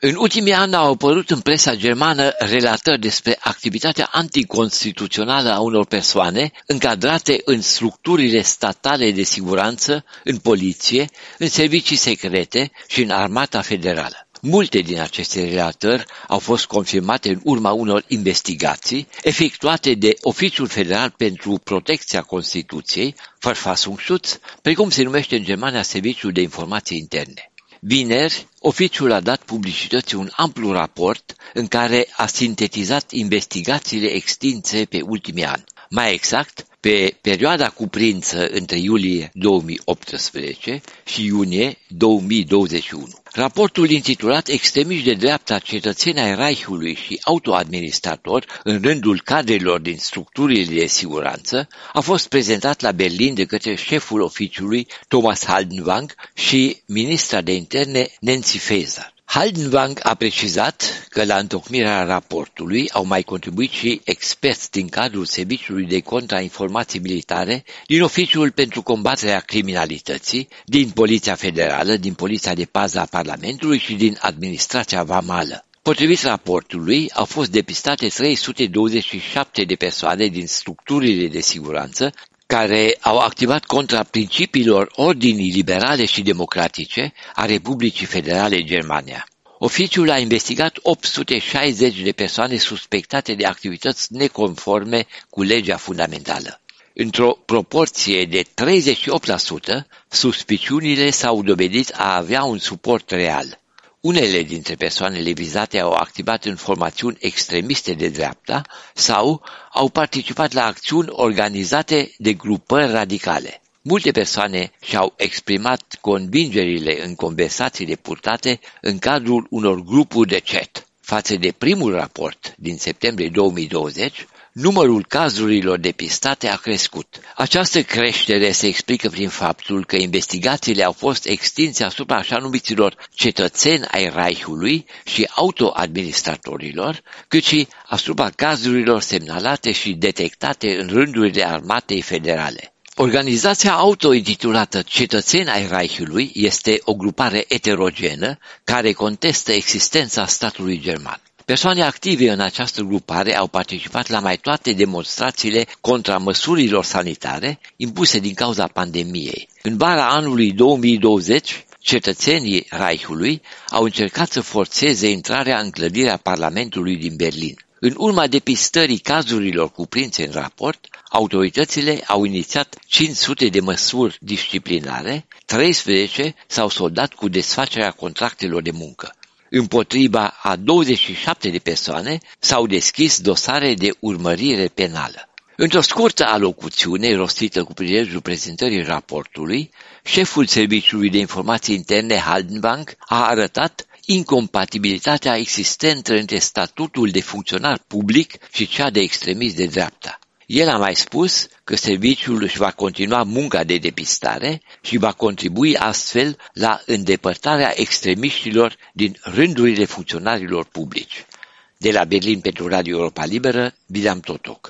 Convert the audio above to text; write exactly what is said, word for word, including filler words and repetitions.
În ultimii ani au apărut în presa germană relatări despre activitatea anticonstituțională a unor persoane încadrate în structurile statale de siguranță, în poliție, în servicii secrete și în armata federală. Multe din aceste relatări au fost confirmate în urma unor investigații efectuate de Oficiul Federal pentru Protecția Constituției, Verfassungsschutz, precum se numește în Germania Serviciul de Informații Interne. Vineri, oficiul a dat publicității un amplu raport în care a sintetizat investigațiile extinse pe ultimii ani. Mai exact, pe perioada cuprinsă între iulie două mii optsprezece și iunie două mii douăzeci și unu. Raportul intitulat Extremiști de dreapta, cetățeni ai Reichului și autoadministratori în rândul cadrelor din structurile de siguranță a fost prezentat la Berlin de către șeful oficiului Thomas Haldenwang și ministra de interne Nancy Faeser. Haldenwang a precizat că la întocmirea raportului au mai contribuit și experți din cadrul Serviciului de Contrainformații Militare, din Oficiul pentru Combaterea Criminalității, din Poliția Federală, din Poliția de Pază a Parlamentului și din Administrația Vamală. Potrivit raportului, au fost depistate trei sute douăzeci și șapte de persoane din structurile de siguranță care au activat contra principiilor ordinii liberale și democratice a Republicii Federale Germania. Oficiul a investigat opt sute șaizeci de persoane suspectate de activități neconforme cu legea fundamentală. Într-o proporție de treizeci și opt la sută, suspiciunile s-au dovedit a avea un suport real. Unele dintre persoanele vizate au activat în formațiuni extremiste de dreapta sau au participat la acțiuni organizate de grupări radicale. Multe persoane și-au exprimat convingerile în conversațiile purtate în cadrul unor grupuri de chat. Față de primul raport din septembrie două mii douăzeci, numărul cazurilor depistate a crescut. Această creștere se explică prin faptul că investigațiile au fost extinse asupra așa numiților cetățeni ai Reichului și autoadministratorilor, cât și asupra cazurilor semnalate și detectate în rândurile armatei federale. Organizația auto-intitulată Cetățeni ai Reichului este o grupare eterogenă care contestă existența statului german. Persoane active în această grupare au participat la mai toate demonstrațiile contra măsurilor sanitare impuse din cauza pandemiei. În vara anului două mii douăzeci, cetățenii Reichului au încercat să forțeze intrarea în clădirea Parlamentului din Berlin. În urma depistării cazurilor cuprinse în raport, autoritățile au inițiat cinci sute de măsuri disciplinare, treisprezece s-au soldat cu desfacerea contractelor de muncă. Împotriva a douăzeci și șapte de persoane s-au deschis dosare de urmărire penală. Într-o scurtă alocuțiune rostită cu prilejul prezentării raportului, șeful Serviciului de Informații Interne Haldenwang a arătat incompatibilitatea existentă între statutul de funcționar public și cea de extremist de dreapta. El a mai spus că serviciul își va continua munca de depistare și va contribui astfel la îndepărtarea extremiștilor din rândurile funcționarilor publici. De la Berlin pentru Radio Europa Liberă, William Totoc.